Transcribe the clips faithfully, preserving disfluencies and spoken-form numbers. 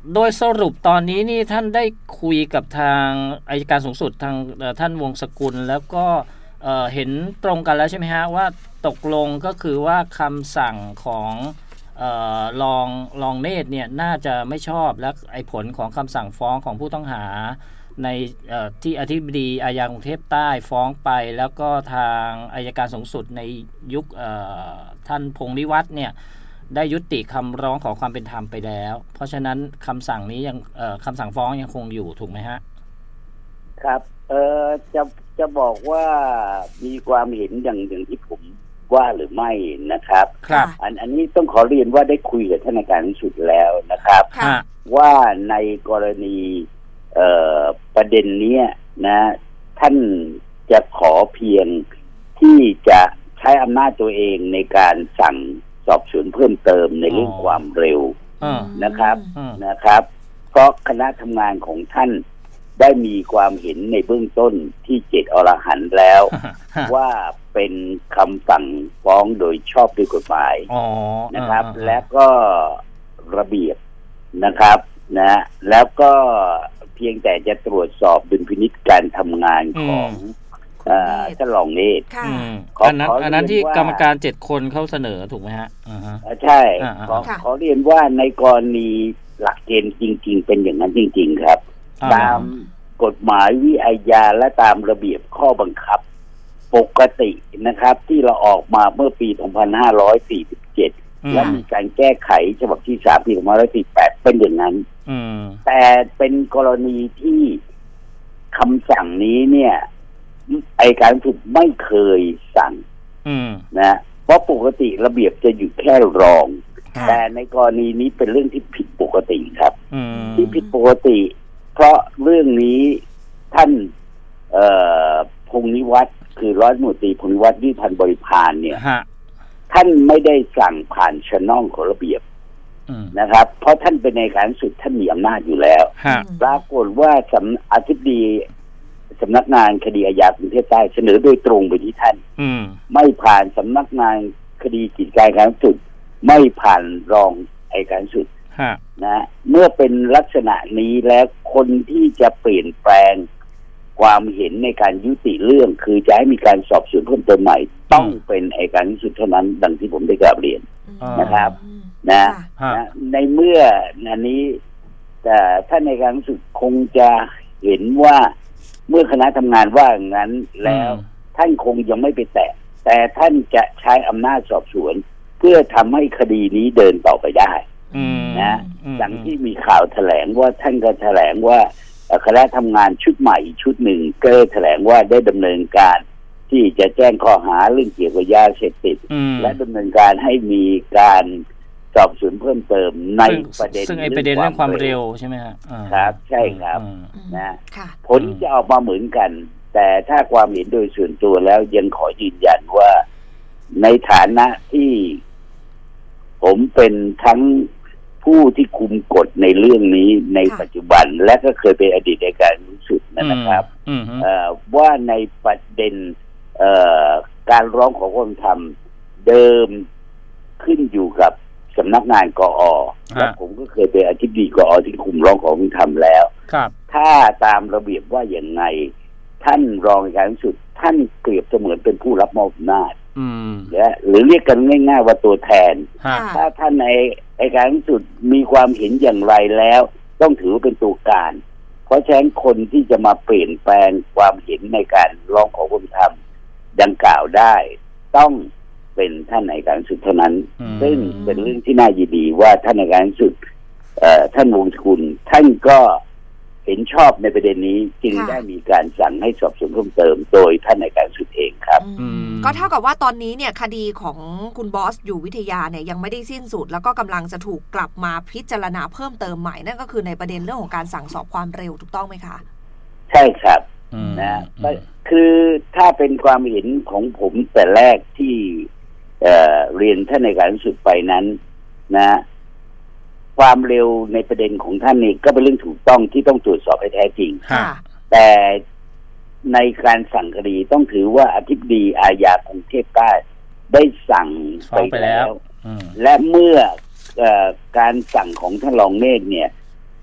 โดยสรุปตอนนี้นี่ท่านได้คุยกับทางอัยการสูงสุดทางท่านวงศ์สกุลแล้วก็เอ่อเห็นตรงกันแล้วใช่ไหมฮะว่าตกลงก็คือว่าคำสั่งของเอ่อรองรองเนตรเนี่ยน่าจะไม่ชอบและไอ้ผลของคำสั่งฟ้องของผู้ต้องหาในเอ่อที่อธิบดีอาญากรุงเทพใต้ฟ้องไปแล้วก็ทางอัยการสูงสุดในยุคเอ่อท่านพงษ์นิวัฒน์เนี่ยได้ยุติคำร้องขอความเป็นธรรมไปแล้วเพราะฉะนั้นคำสั่งนี้ยังเอ่อคำสั่งฟ้องยังคงอยู่ถูกไหมฮะครับเอ่อจะจะบอกว่ามีความเห็นอย่างอย่างที่ผมว่าหรือไม่นะครับครับอันอันนี้ต้องขอเรียนว่าได้คุยกับท่านอัยการสูงสุดแล้วนะครับว่าในกรณีเอ่อประเด็นนี้นะท่านจะขอเพียงที่จะใช้อำนาจตัวเองในการสั่งสอบสวนเพิ่มเติมในเรื่องความเร็วนะครับนะครับเพราะคณะทำงานของท่านได้มีความเห็นในเบื้องต้นที่เจ็ดอรหันต์แล้ว ว่าเป็นคำสั่งฟ้องโดยชอบด้วยกฎหมายนะครับและก็ระเบียบนะครับนะแล้วก็เพียงแต่จะตรวจสอบดุลพินิจการทำงานของท่านรองเนตรอันนั้นอันนั้นที่กรรมการเจ็ดคนเขาเสนอถูกไหมฮะใช่ขอขอเรียนว่าในกรณีหลักเกณฑ์จริงๆเป็นอย่างนั้นจริงๆครับตามกฎหมายวิอาญาและตามระเบียบข้อบังคับปกตินะครับที่เราออกมาเมื่อปีสองพันห้าร้อยสี่สิบเจ็ดและมีการแก้ไขฉบับที่สามปีสองพันห้าร้อยสี่สิบแปดเป็นอย่างนั้นแต่เป็นกรณีที่คำสั่งนี้เนี่ยอัยการสูงสุดไม่เคยสั่งนะเพราะปกติระเบียบจะอยู่แค่รองแต่ในกรณีนี้เป็นเรื่องที่ผิดปกติครับที่ผิดปกติเพราะเรื่องนี้ท่านพงษ์นิวัฒน์คือร้อยตำรวจตรีพงษ์นิวัฒน์วิพันธ์บริพารเนี่ยท่านไม่ได้สั่งผ่านชะน่องของระเบียบนะครับเพราะท่านเป็นอัยการสูงสุดท่านมีอำนาจอยู่แล้วปรากฏว่าสำอธิบดีสำนักงานคดีอาญากรุงเทพใต้เสนอโดยตรงไปที่ท่านไม่ผ่านสำนักงานคดีกิจการอัยการสูงสุดไม่ผ่านรองอัยการสูงสุดนะเมื่อเป็นลักษณะนี้แล้วคนที่จะเปลี่ยนแปลงความเห็นในการยุติเรื่องคือจะให้มีการสอบสวนเพิ่มเติมใหม่ต้องเป็นอัยการสูงสุดเท่านั้นดังที่ผมได้กล่าวเรียนนะครับนะนะในเมื่ออันนี้แต่ท่านอัยการสูงสุดคงจะเห็นว่าเมื่อคณะทำงานว่าอย่างนั้นแล้วท่านคงยังไม่ไปแตะแต่ท่านจะใช้อำนาจสอบสวนเพื่อทำให้คดีนี้เดินต่อไปได้นะดังที่มีข่าวแถลงว่าท่านก็แถลงว่าคณะทำงานชุดใหม่ชุดหนึ่งก็แถลงว่าได้ดำเนินการที่จะแจ้งข้อหาเรื่องเกี่ยวกับยาเสพติดและดำเนินการให้มีการสอบสวนเพิ่มเติมในประเด็นซึ่งไอ้ประเด็นเรื่องความเร็วใช่ไหมครับครับใช่ครับนะผลจะออกมาเหมือนกันแต่ถ้าความเห็นโดยส่วนตัวแล้วยังขอยืนยันว่าในฐานะที่ผมเป็นทั้งผู้ที่คุมกฎในเรื่องนี้ในปัจจุบันและก็เคยเป็นอดีตอัยการสูงสุดนะครับว่าในประเด็นการร้องขอความเป็นธรรมเดิมขึ้นอยู่กับสำนักงานกอ.และผมก็เคยเป็นอธิบดีกอ.ที่คุมร้องขอความเป็นธรรมแล้วถ้าตามระเบียบว่าอย่างไงท่านรองอัยการสูงสุดท่านเปรียบเสมือนเป็นผู้รับมอบอำนาจและหรือเรียกกันง่ายๆว่าตัวแทนถ้าท่านในอัยการสูงสุดมีความเห็นอย่างไรแล้วต้องถือว่าเป็นตัวการเพราะฉะนั้นคนที่จะมาเปลี่ยนแปลงความเห็นในการร้องขอความเป็นธรรมดังกล่าวได้ต้องเป็นท่านอัยการสูงสุดเท่านั้นซึ่งเป็นเรื่องที่น่ายินดีว่าท่านอัยการสูงสุดท่านวงศ์สกุลท่านก็เห็นชอบในประเด็นนี้จึงได้มีการสั่งให้สอบสวนเพิ่มเติมโดยท่านอัยการสูงสุดเองครับก็เท่ากับว่าตอนนี้เนี่ยคดีของคุณบอสอยู่วิทยาเนี่ยยังไม่ได้สิ้นสุดแล้วก็กำลังจะถูกกลับมาพิจารณาเพิ่มเติมใหม่นั่นก็คือในประเด็นเรื่องของการสั่งสอบความเร็วถูกต้องไหมคะใช่ครับนะคือถ้าเป็นความเห็นของผมแต่แรกที่เอ่อเรียนท่านอัยการสูงสุดไปนั้นนะความเร็วในประเด็นของท่านนี่ก็เป็นเรื่องถูกต้องที่ต้องตรวจสอบให้แท้จริงแต่ในการสั่งคดีต้องถือว่าอธิบดีอาญากรุงเทพใต้ได้สั่งไปแล้วและเมื่อการสั่งของท่านรองเนตรเนี่ย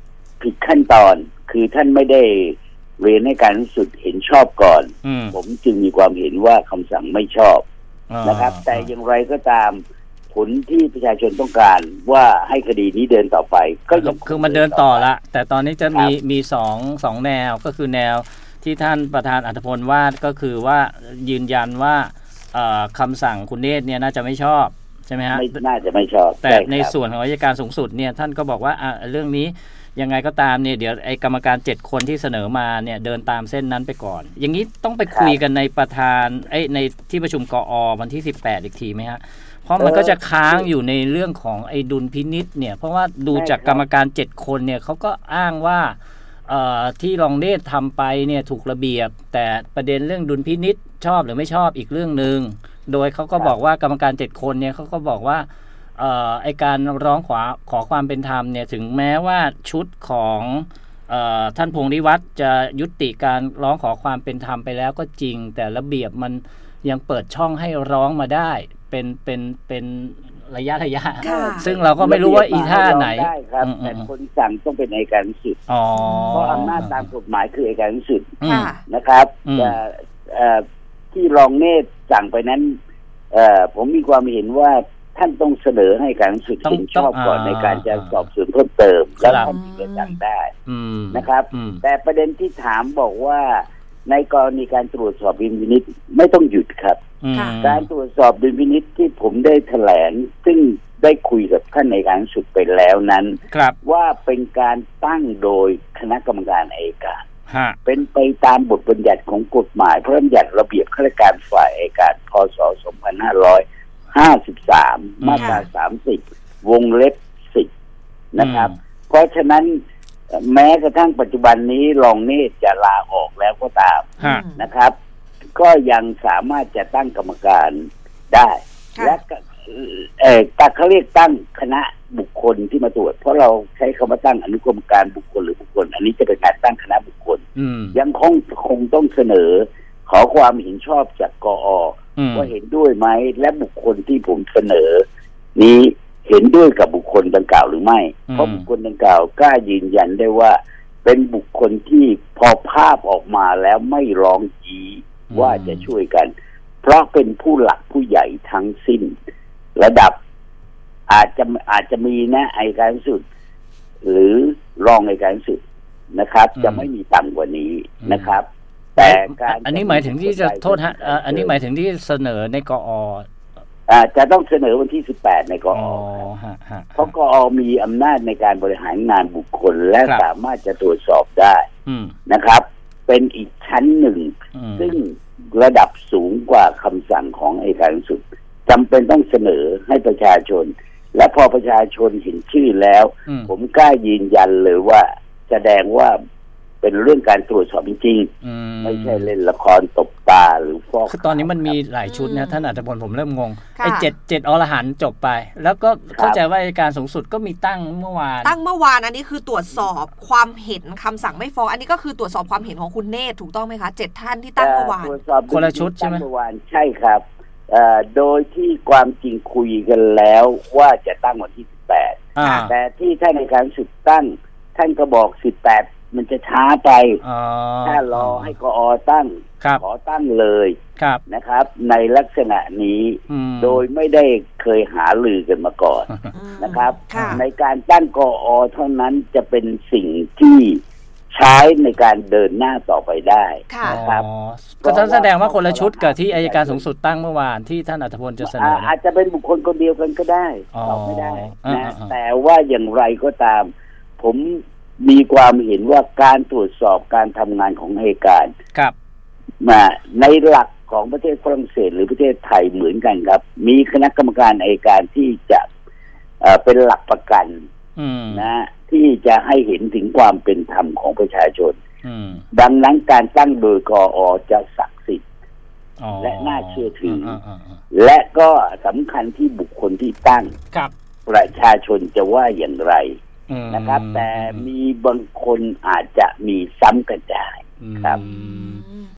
ผิดขั้นตอนคือท่านไม่ได้เรียนให้การสูงสุดเห็นชอบก่อนผมจึงมีความเห็นว่าคำสั่งไม่ชอบนะครับแต่อย่างไรก็ตามผลที่ประชาชนต้องการว่าให้คดีนี้เดินต่อไปก็ยังคือมันเดินต่อละแต่ตอนนี้จะมีมีสองสองแนวก็คือแนวที่ท่านประธานอัธพลวาดก็คือว่ายืนยันว่าคำสั่งคุณเนตรเนี่ยน่าจะไม่ชอบใช่ไหมฮะไม่น่าจะไม่ชอบแต่ในส่วนของอัยการสูงสุดเนี่ยท่านก็บอกว่าเรื่องนี้ยังไงก็ตามเนี่ยเดี๋ยวไอ้กรรมการเจ็ดคนที่เสนอมาเนี่ยเดินตามเส้นนั้นไปก่อนอย่างนี้ต้องไปคุยกันในประธานไอ้ในที่ประชุมกอวันที่สิบแปดอีกทีไหมฮะเพราะมันก็จะค้างอยู่ในเรื่องของไอ้ดุลพินิจเนี่ยเพราะว่าดูจากกรรมการเจ็ดคนเนี่ยเขาก็อ้างว่าที่รองเนตรทำไปเนี่ยถูกระเบียบแต่ประเด็นเรื่องดุลพินิจชอบหรือไม่ชอบอีกเรื่องนึงโดยเขาก็บอกว่ากรรมการเจ็ดคนเนี่ยเขาก็บอกว่าเอ่อไอการร้องขอขอความเป็นธรรมเนี่ยถึงแม้ว่าชุดของเอ่อท่านพงษ์นิวัฒน์จะยุติการร้องขอความเป็นธรรมไปแล้วก็จริงแต่ระเบียบมันยังเปิดช่องให้ร้องมาได้เป็นเป็นเป็นระยะระยะซึ่งเราก็ไม่รู้ว่าอีท่าไหนได้ครับแต่คนสั่งต้องเป็นอัยการสูงสุดเพราะอำนาจตามกฎหมายคืออัยการสูงสุดนะครับที่รองเนตรสั่งไปนั้นผมมีความเห็นว่าท่านต้องเสนอให้การสูงสุดเห็นชอบก่อนในการจะสอบสวนเพิ่มเติมแล้วท่านถึงจะสั่งได้นะครับแต่ประเด็นที่ถามบอกว่าในกรณีการตรวจสอบดุลพินิจไม่ต้องหยุดครับการตรวจสอบดุลพินิจที่ผมได้แถลงซึ่งได้คุยกับท่านในการสุดไปแล้วนั้นว่าเป็นการตั้งโดยคณะกรรมการอัยการเป็นไปตามบทบัญญัติของกฎหมายพระราชบัญญัติระเบียบข้าราชการฝ่ายอัยการพ.ศ. สองพันห้าร้อยห้าสิบสามมาตราสามสิบวงเล็บสิบนะครับเพราะฉะนั้นแม้กระทั่งปัจจุบันนี้รองเนตรจะลาออกแล้วก็ตามนะครับก็ยังสามารถจะตั้งกรรมการได้และเอ่อแต่เขาเรียกตั้งคณะบุคคลที่มาตรวจเพราะเราใช้คำว่าตั้งอนุกรรมการบุคคลหรือบุคคลอันนี้จะเป็นการตั้งคณะบุคคลยังคงคงต้องเสนอขอความเห็นชอบจากกอว่าเห็นด้วยไหมและบุคคลที่ผมเสนอนี้เห็นด้วยกับบุคคลดังกล่าวหรือไม่เพราะบุคคลดังกล่าวกล้ายืนยันได้ว่าเป็นบุคคลที่พอภาพออกมาแล้วไม่ร้องจี้ว่าจะช่วยกันเพราะเป็นผู้หลักผู้ใหญ่ทั้งสิ้นระดับอาจจะอาจจะมีนะอัยการสูงสุดหรือรองอัยการสูงสุดนะครับจะไม่มีต่ำกว่านี้นะครับแต่การอันนี้หมายถึงที่จะโทษฮะอันนี้หมายถึงที่เสนอในกออ่าจะต้องเสนอวันที่สิบแปดในกอเพราะกอมีอำนาจในการบริหารงานบุคคลและสามารถจะตรวจสอบได้นะครับเป็นอีกชั้นหนึ่งซึ่งระดับสูงกว่าคำสั่งของอัยการสูงสุดจำเป็นต้องเสนอให้ประชาชนและพอประชาชนเห็นชื่อแล้วผมกล้ายืนยันเลยว่าแสดงว่าเป็นเรื่องการตรวจสอบจริงๆไม่ใช่เล่นละครตบตาหรือฟอกคือตอนนี้มันมีหลายชุดนะท่านอัธพลผมเริ่มงงไอ้เจ็ดเจ็ดอรหันต์จบไปแล้วก็เข้าใจว่าอัยการสูงสุดก็มีตั้งเมื่อวานตั้งเมื่อวานอันนี้คือตรวจสอบความเห็นคำสั่งไม่ฟ้องอันนี้ก็คือตรวจสอบความเห็นของคุณเนตรถูกต้องไหมคะเจ็ดท่านที่ตั้งเมื่อวานคนละชุดใช่ไหมเมื่อวานใช่ครับโดยที่ความจริงคุยกันแล้วว่าจะตั้งวันที่สิบแปดแต่ที่ท่านอัยการสูงสุดตั้งท่านก็บอกสิบแปดมันจะช้าไปถ้ารอให้กอตั้งขอตั้งเลยนะครับในลักษณะนี้โดยไม่ได้เคยหาลือกันมาก่อนนะครับในการตั้งกอเท่านั้นจะเป็นสิ่งที่ใช้ในการเดินหน้าต่อไปได้ครับก็จะแสดงว่าคนละชุดกับที่อัยการสูงสุดตั้งเมื่อวานที่ท่านอัธพลจะเสนออาจจะเป็นบุคคลคนเดียวกันก็ได้ตอบไม่ได้นะแต่ว่าอย่างไรก็ตามผมมีความเห็นว่าการตรวจสอบการทำงานของอัยการครับมาในหลักของประเทศฝรั่งเศสหรือประเทศไทยเหมือนกันครับมีคณะกรรมการอัยการที่จะเอ่อเป็นหลักประกันนะที่จะให้เห็นถึงความเป็นธรรมของประชาชนดังนั้นการตั้งโดยกอจะศักดิ์สิทธิ์และน่าเชื่อถือและก็สำคัญที่บุคคลที่ตั้งประชาชนจะว่าอย่างไรนะครับแต่มีบางคนอาจจะมีซ้ำกระจายครับ